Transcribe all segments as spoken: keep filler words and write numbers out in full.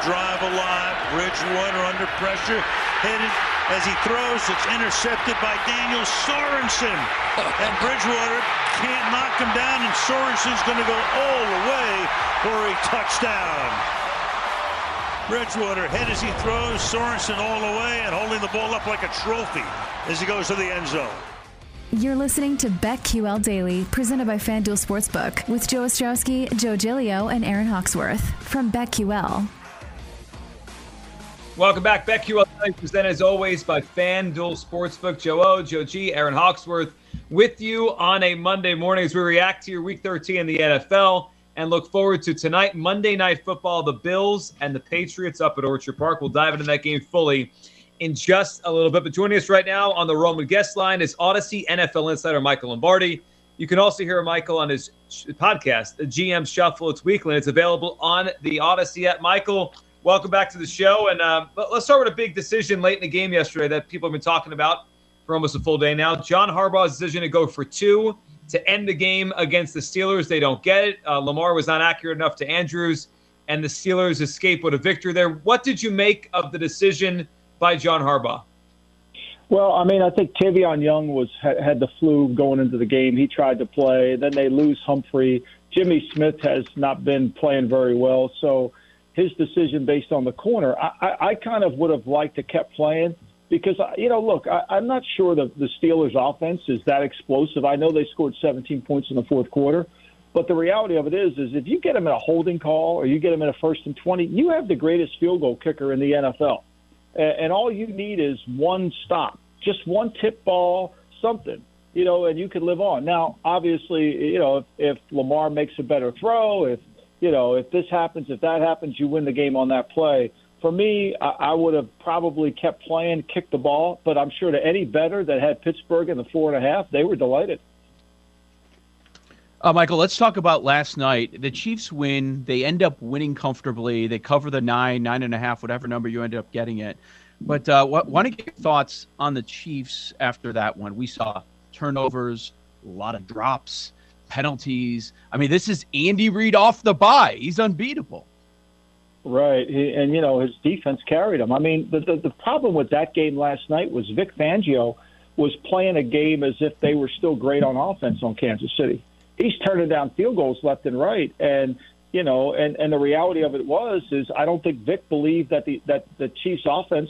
drive alive. Bridgewater under pressure, headed as he throws. It's intercepted by Daniel Sorensen, and Bridgewater can't knock him down, and Sorensen's going to go all the way for a touchdown. Bridgewater head as he throws, Sorensen all the way and holding the ball up like a trophy as he goes to the end zone. You're listening to BetQL Daily, presented by FanDuel Sportsbook, with Joe Ostrowski, Joe Giglio, and Aaron Hawksworth from BetQL. Welcome back. BetQL Daily, presented as always by FanDuel Sportsbook. Joe O, Joe G, Aaron Hawksworth with you on a Monday morning as we react to your Week thirteen in the N F L and look forward to tonight, Monday Night Football, the Bills and the Patriots up at Orchard Park. We'll dive into that game fully in just a little bit. But joining us right now on the Roman guest line is Odyssey N F L insider Michael Lombardi. You can also hear Michael on his podcast, the G M Shuffle. It's weekly. It's available on the Odyssey app. Michael, welcome back to the show. And uh, let's start with a big decision late in the game yesterday that people have been talking about for almost a full day now. John Harbaugh's decision to go for two to end the game against the Steelers. They don't get it. Uh, Lamar was not accurate enough to Andrews, and the Steelers escape with a victory there. What did you make of the decision by John Harbaugh? Well, I mean, I think Tavion Young was had the flu going into the game. He tried to play. Then they lose Humphrey. Jimmy Smith has not been playing very well. So his decision based on the corner, I, I, I kind of would have liked to kept playing because, you know, look, I, I'm not sure the, the Steelers' offense is that explosive. I know they scored seventeen points in the fourth quarter. But the reality of it is, is if you get them in a holding call or you get them in a first and twenty, you have the greatest field goal kicker in the N F L. And all you need is one stop, just one tip ball, something, you know, and you can live on. Now, obviously, you know, if, if Lamar makes a better throw, if, you know, if this happens, if that happens, you win the game on that play. For me, I, I would have probably kept playing, kicked the ball, but I'm sure to any better that had Pittsburgh in the four and a half, they were delighted. Uh, Michael, let's talk about last night. The Chiefs win. They end up winning comfortably. They cover the nine, nine and a half, whatever number you ended up getting it. But uh, want to get your thoughts on the Chiefs after that one? We saw turnovers, a lot of drops, penalties. I mean, this is Andy Reid off the bye. He's unbeatable. Right, he, and, you know, his defense carried him. I mean, the, the, the problem with that game last night was Vic Fangio was playing a game as if they were still great on offense on Kansas City. He's turning down field goals left and right. And, you know, and, and the reality of it was, is I don't think Vic believed that the, that the Chiefs offense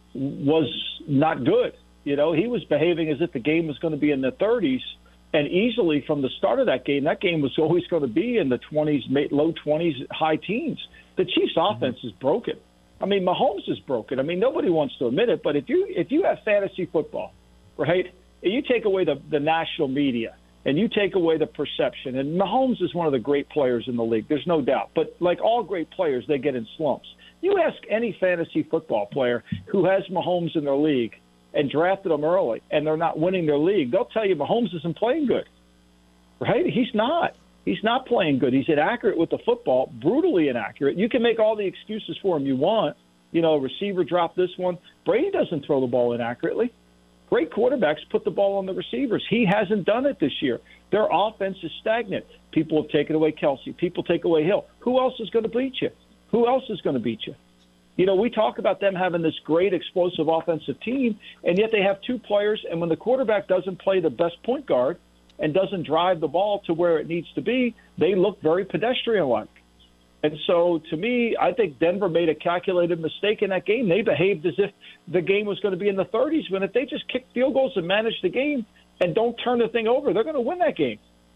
was not good. You know, he was behaving as if the game was going to be in the thirties, and easily from the start of that game, that game was always going to be in the twenties, low twenties, high teens. The Chiefs offense mm-hmm. is broken. I mean, Mahomes is broken. I mean, nobody wants to admit it, but if you, if you have fantasy football, right, and you take away the, the national media, and you take away the perception. And Mahomes is one of the great players in the league, there's no doubt. But like all great players, they get in slumps. You ask any fantasy football player who has Mahomes in their league and drafted them early, and they're not winning their league, they'll tell you Mahomes isn't playing good, right? He's not. He's not playing good. He's inaccurate with the football, brutally inaccurate. You can make all the excuses for him you want. You know, a receiver dropped this one. Brady doesn't throw the ball inaccurately. Great quarterbacks put the ball on the receivers. He hasn't done it this year. Their offense is stagnant. People have taken away Kelsey. People take away Hill. Who else is going to beat you? Who else is going to beat you? You know, we talk about them having this great explosive offensive team, and yet they have two players, and when the quarterback doesn't play the best point guard and doesn't drive the ball to where it needs to be, they look very pedestrian-like. And so, to me, I think Denver made a calculated mistake in that game. They behaved as if the game was going to be in the thirties, when if they just kick field goals and manage the game and don't turn the thing over, they're going to win that game.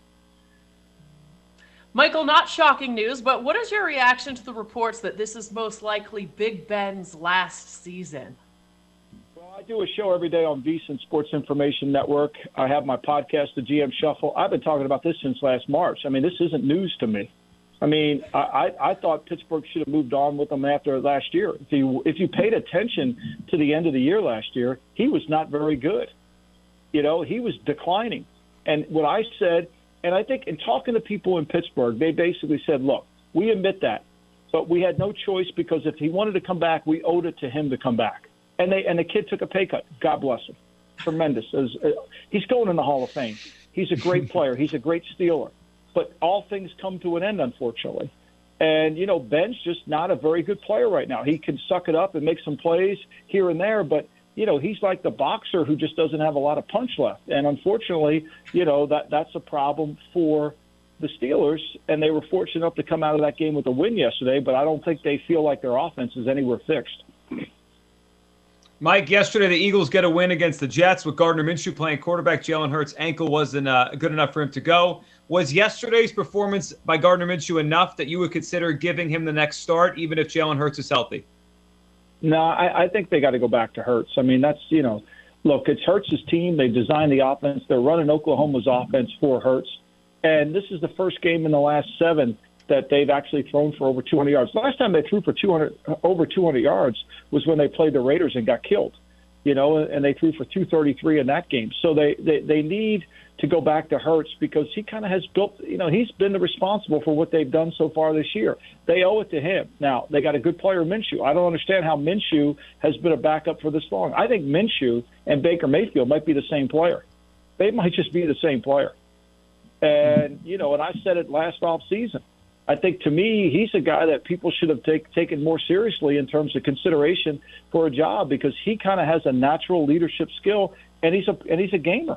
Michael, not shocking news, but what is your reaction to the reports that this is most likely Big Ben's last season? Well, I do a show every day on VSiN Sports Information Network. I have my podcast, the G M Shuffle. I've been talking about this since last March. I mean, this isn't news to me. I mean, I, I, I thought Pittsburgh should have moved on with him after last year. If you if you paid attention to the end of the year last year, he was not very good. You know, he was declining. And what I said, and I think in talking to people in Pittsburgh, they basically said, look, we admit that, but we had no choice because if he wanted to come back, we owed it to him to come back. And they and the kid took a pay cut. God bless him. Tremendous. As, uh, he's going in the Hall of Fame. He's a great player. He's a great Steeler. But all things come to an end, unfortunately. And, you know, Ben's just not a very good player right now. He can suck it up and make some plays here and there, but, you know, he's like the boxer who just doesn't have a lot of punch left. And unfortunately, you know, that that's a problem for the Steelers, and they were fortunate enough to come out of that game with a win yesterday, but I don't think they feel like their offense is anywhere fixed. Mike, yesterday the Eagles get a win against the Jets with Gardner Minshew playing quarterback. Jalen Hurts' ankle wasn't uh, good enough for him to go. Was yesterday's performance by Gardner Minshew enough that you would consider giving him the next start, even if Jalen Hurts is healthy? No, I, I think they got to go back to Hurts. I mean, that's, you know, look, it's Hurts' team. They designed the offense. They're running Oklahoma's offense for Hurts. And this is the first game in the last seven that they've actually thrown for over two hundred yards. Last time they threw for two hundred, over two hundred yards was when they played the Raiders and got killed, you know, and they threw for two thirty-three in that game. So they, they, they need to go back to Hurts because he kind of has built, you know, he's been the responsible for what they've done so far this year. They owe it to him. Now, they got a good player, Minshew. I don't understand how Minshew has been a backup for this long. I think Minshew and Baker Mayfield might be the same player. They might just be the same player. And, you know, and I said it last offseason. I think, to me, he's a guy that people should have take, taken more seriously in terms of consideration for a job because he kind of has a natural leadership skill, and he's a and he's a gamer.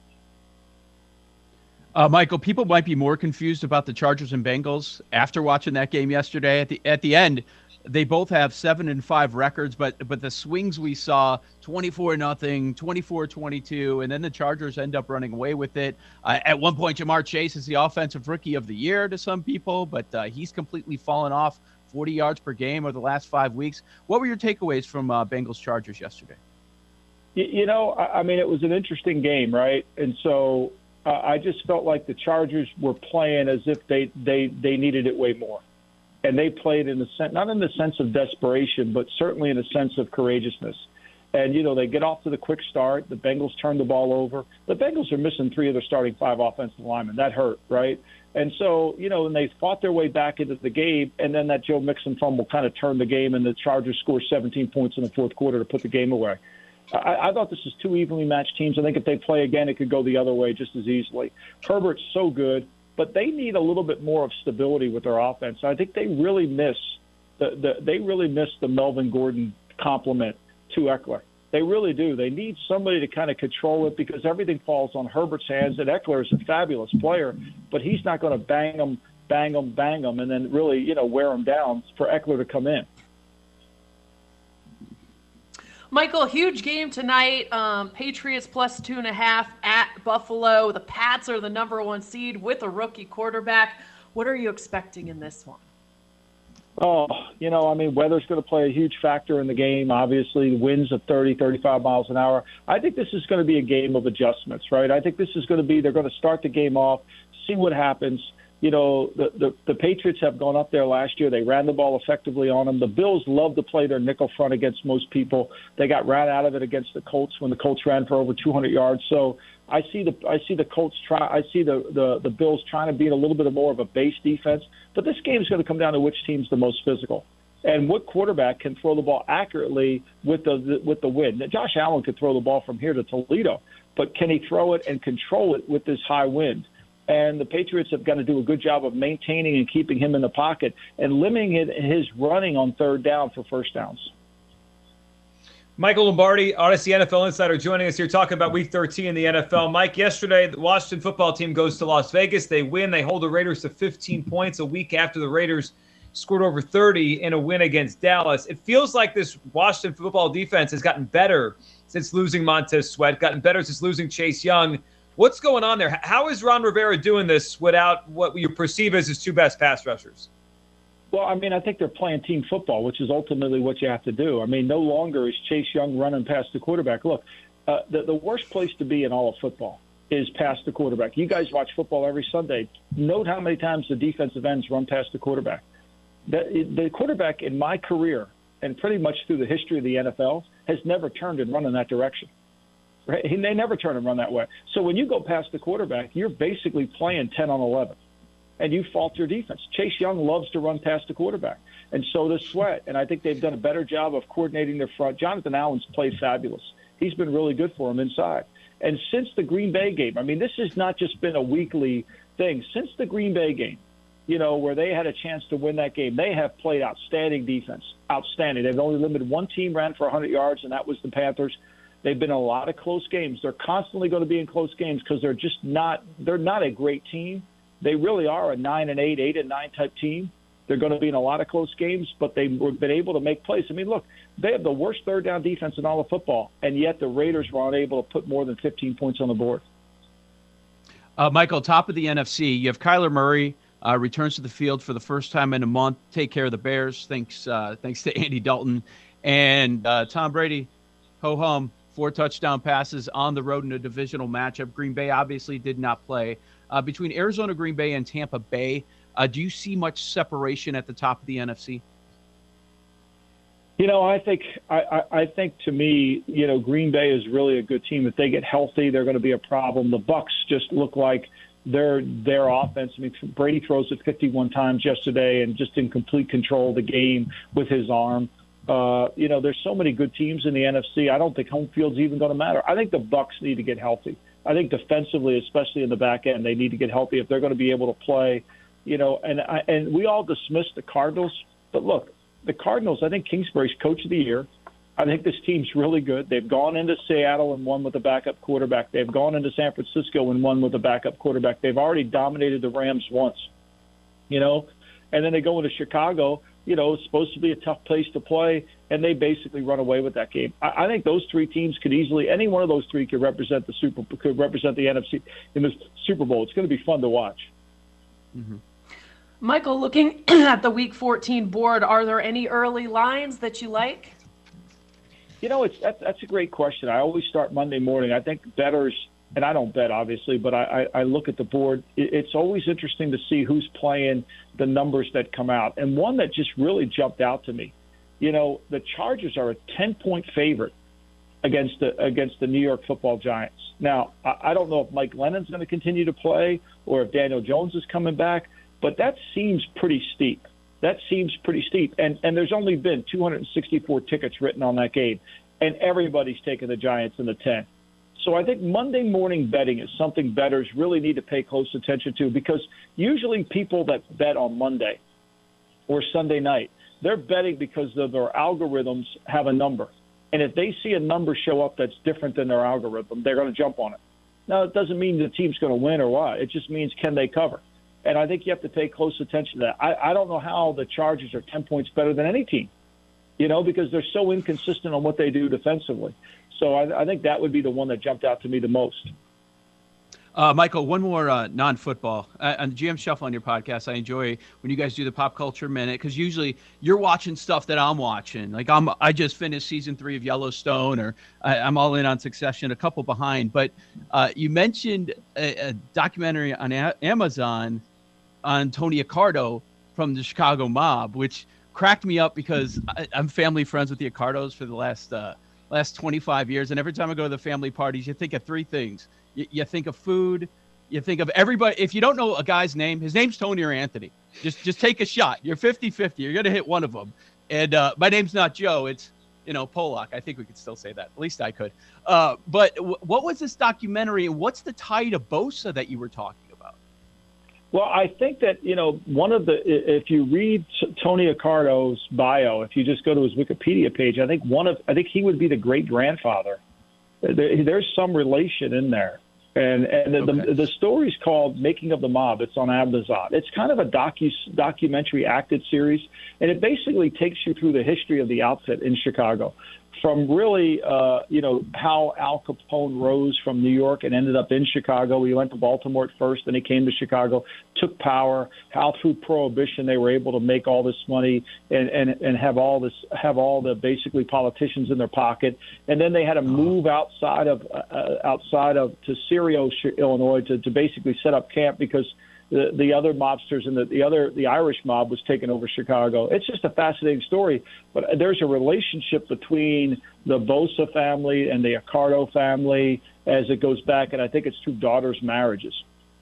Uh, Michael, people might be more confused about the Chargers and Bengals after watching that game yesterday. At the at the end, they both have seven and five records, but but the swings we saw, twenty-four nothing, twenty-four twenty-two, and then the Chargers end up running away with it. Uh, at one point, Jamar Chase is the offensive rookie of the year to some people, but uh, he's completely fallen off, forty yards per game over the last five weeks. What were your takeaways from uh, Bengals Chargers yesterday? You, you know, I, I mean, it was an interesting game, right? And so uh, I just felt like the Chargers were playing as if they they they needed it way more. And they played in the sense, not in the sense of desperation, but certainly in a sense of courageousness. And, you know, they get off to the quick start. The Bengals turn the ball over. The Bengals are missing three of their starting five offensive linemen. That hurt, right? And so, you know, and they fought their way back into the game, and then that Joe Mixon fumble kind of turned the game, and the Chargers scored seventeen points in the fourth quarter to put the game away. I, I thought this was two evenly matched teams. I think if they play again, it could go the other way just as easily. Herbert's so good. But they need a little bit more of stability with their offense. I think they really miss the, the they really miss the Melvin Gordon compliment to Eckler. They really do. They need somebody to kind of control it because everything falls on Herbert's hands. And Eckler is a fabulous player, but he's not going to bang them, bang them, bang them, and then really, you know, wear them down for Eckler to come in. Michael, huge game tonight. Um, Patriots plus two and a half at Buffalo. The Pats are the number one seed with a rookie quarterback. What are you expecting in this one? Oh, you know, I mean, weather's going to play a huge factor in the game. Obviously, winds of thirty, thirty-five miles an hour. I think this is going to be a game of adjustments, right? I think this is going to be, they're going to start the game off, see what happens. You know, the, the, the Patriots have gone up there last year. They ran the ball effectively on them. The Bills love to play their nickel front against most people. They got ran out of it against the Colts when the Colts ran for over two hundred yards. So I see the I see the Colts try. I see the, the, the Bills trying to beat a little bit more of a base defense. But this game is going to come down to which team's the most physical and what quarterback can throw the ball accurately with the with the wind. Now, Josh Allen could throw the ball from here to Toledo, but can he throw it and control it with this high wind? And the Patriots have got to do a good job of maintaining and keeping him in the pocket and limiting his running on third down for first downs. Michael Lombardi, Odyssey N F L Insider, joining us here talking about Week thirteen in the N F L. Mike, yesterday the Washington football team goes to Las Vegas. They win. They hold the Raiders to fifteen points a week after the Raiders scored over thirty in a win against Dallas. It feels like this Washington football defense has gotten better since losing Montez Sweat, gotten better since losing Chase Young. What's going on there? How is Ron Rivera doing this without what you perceive as his two best pass rushers? Well, I mean, I think they're playing team football, which is ultimately what you have to do. I mean, no longer is Chase Young running past the quarterback. Look, uh, the, the worst place to be in all of football is past the quarterback. You guys watch football every Sunday. Note how many times the defensive ends run past the quarterback. The, the quarterback in my career, and pretty much through the history of the N F L, has never turned and run in that direction. Right? They never turn and run that way. So when you go past the quarterback, you're basically playing ten on eleven, and you fault your defense. Chase Young loves to run past the quarterback, and so does Sweat. And I think they've done a better job of coordinating their front. Jonathan Allen's played fabulous. He's been really good for them inside. And since the Green Bay game, I mean, this has not just been a weekly thing. Since the Green Bay game, you know, where they had a chance to win that game. They have played outstanding defense, outstanding. They've only limited one team ran for one hundred yards, and that was the Panthers. They've been in a lot of close games. They're constantly going to be in close games because they're just not they're not a great team. They really are a nine and eight, eight and nine type team. They're going to be in a lot of close games, but they've been able to make plays. I mean, look, they have the worst third down defense in all of football, and yet the Raiders were unable to put more than fifteen points on the board. Uh, Michael, top of the N F C, you have Kyler Murray uh, returns to the field for the first time in a month. Take care of the Bears. Thanks, uh, thanks to Andy Dalton and uh, Tom Brady. Ho hum, four touchdown passes on the road in a divisional matchup. Green Bay obviously did not play. Uh, between Arizona, Green Bay, and Tampa Bay, uh, do you see much separation at the top of the N F C? You know, I think I, I, I think to me, you know, Green Bay is really a good team. If they get healthy, they're going to be a problem. The Bucs just look like their their offense. I mean, Brady throws it fifty-one times yesterday and just in complete control of the game with his arm. Uh, you know, there's so many good teams in the N F C. I don't think home field's even going to matter. I think the Bucs need to get healthy. I think defensively, especially in the back end, they need to get healthy if they're going to be able to play. You know, and I, and we all dismiss the Cardinals, but look, the Cardinals. I think Kingsbury's coach of the year. I think this team's really good. They've gone into Seattle and won with a backup quarterback. They've gone into San Francisco and won with a backup quarterback. They've already dominated the Rams once. You know, and then they go into Chicago. You know, it's supposed to be a tough place to play, and they basically run away with that game. I, I think those three teams could easily, any one of those three could represent the Super, could represent the N F C in the Super Bowl. It's going to be fun to watch. Mm-hmm. Michael, looking at the Week fourteen board, are there any early lines that you like? You know, it's that's, that's a great question. I always start Monday morning. I think bettors, and I don't bet obviously, but I, I, I look at the board. It, it's always interesting to see who's playing the numbers that come out. And one that just really jumped out to me, you know, the Chargers are a ten-point favorite against the against the New York Football Giants. Now, I, I don't know if Mike Lennon's going to continue to play or if Daniel Jones is coming back, but that seems pretty steep. That seems pretty steep. And and there's only been two hundred sixty-four tickets written on that game, and everybody's taking the Giants in the ten. So I think Monday morning betting is something bettors really need to pay close attention to, because usually people that bet on Monday or Sunday night, they're betting because of their algorithms have a number. And if they see a number show up that's different than their algorithm, they're going to jump on it. Now, it doesn't mean the team's going to win or what. It just means, can they cover? And I think you have to pay close attention to that. I, I don't know how the Chargers are ten points better than any team, you know, because they're so inconsistent on what they do defensively. So I, I think that would be the one that jumped out to me the most. Uh, Michael, one more uh, non-football. Uh, on the G M Shuffle on your podcast, I enjoy when you guys do the Pop Culture Minute, because usually you're watching stuff that I'm watching. Like I'm, I just finished season three of Yellowstone, or I, I'm all in on Succession, a couple behind. But uh, you mentioned a, a documentary on a- Amazon on Tony Accardo from the Chicago Mob, which cracked me up because I, I'm family friends with the Accardos for the last uh, last twenty-five years, and every time I go to the family parties, you think of three things. You, you think of food, you think of everybody. If you don't know a guy's name, his name's Tony or Anthony. Just just take a shot. You're fifty-fifty. You're going to hit one of them. And uh, my name's not Joe. It's, you know, Polak. I think we could still say that. At least I could. Uh, but w- what was this documentary, and what's the tie to Bosa that you were talking about? Well, I think that, you know, one of the, if you read Tony Accardo's bio, if you just go to his Wikipedia page, I think one of, I think he would be the great grandfather. There, there's some relation in there. And and the, okay. the the story's called Making of the Mob. It's on Amazon. It's kind of a docu documentary acted series, and it basically takes you through the history of the outfit in Chicago, from really, uh, you know, how Al Capone rose from New York and ended up in Chicago. He went to Baltimore at first, then he came to Chicago, took power, how through Prohibition they were able to make all this money and, and, and have all this, have all the basically politicians in their pocket. And then they had to move outside of, uh, outside of, to Sirio, Illinois to, to basically set up camp because The, the other mobsters and the, the other the Irish mob was taking over Chicago. It's just a fascinating story. But there's a relationship between the Bosa family and the Accardo family as it goes back, and I think it's two daughters' marriages.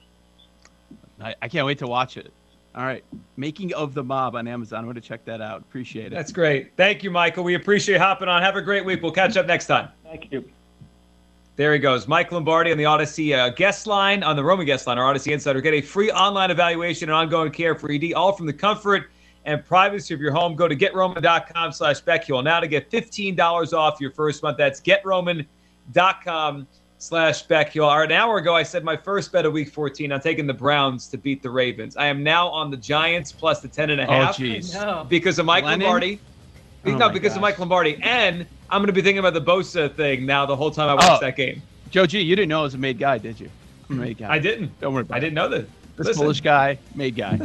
I, I can't wait to watch it. All right, Making of the Mob on Amazon. I'm going to check that out. Appreciate it. That's great. Thank you, Michael. We appreciate you hopping on. Have a great week. We'll catch up next time. Thank you. There he goes. Mike Lombardi on the Odyssey uh, guest line, on the Roman guest line, our Odyssey Insider. Get a free online evaluation and ongoing care for E D, all from the comfort and privacy of your home. Go to GetRoman.com slash BetQL now to get fifteen dollars off your first month. That's GetRoman.com slash BetQL. All right, an hour ago, I said my first bet of Week fourteen. I'm taking the Browns to beat the Ravens. I am now on the Giants plus the ten and a half. Oh, jeez. Because of Mike Lennon? Lombardi. Oh no, my because gosh. of Mike Lombardi. And I'm going to be thinking about the Bosa thing now the whole time I watch Oh. that game. Joe G, you didn't know I was a made guy, did you? I'm a made guy. I didn't. Don't worry about I it. didn't know that. This Listen. foolish guy, made guy.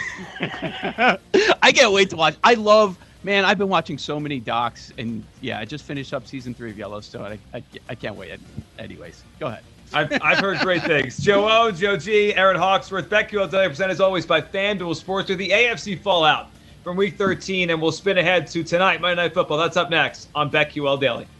I can't wait to watch. I love, man, I've been watching so many docs, and yeah, I just finished up season three of Yellowstone. I, I, I can't wait. Anyways, go ahead. I've, I've heard great things. Joe O, Joe G, Aaron Hawksworth, BetQL Daily, presented as always by FanDuel Sports with the A F C fallout from Week thirteen, and we'll spin ahead to tonight, Monday Night Football. That's up next on BetQL Daily.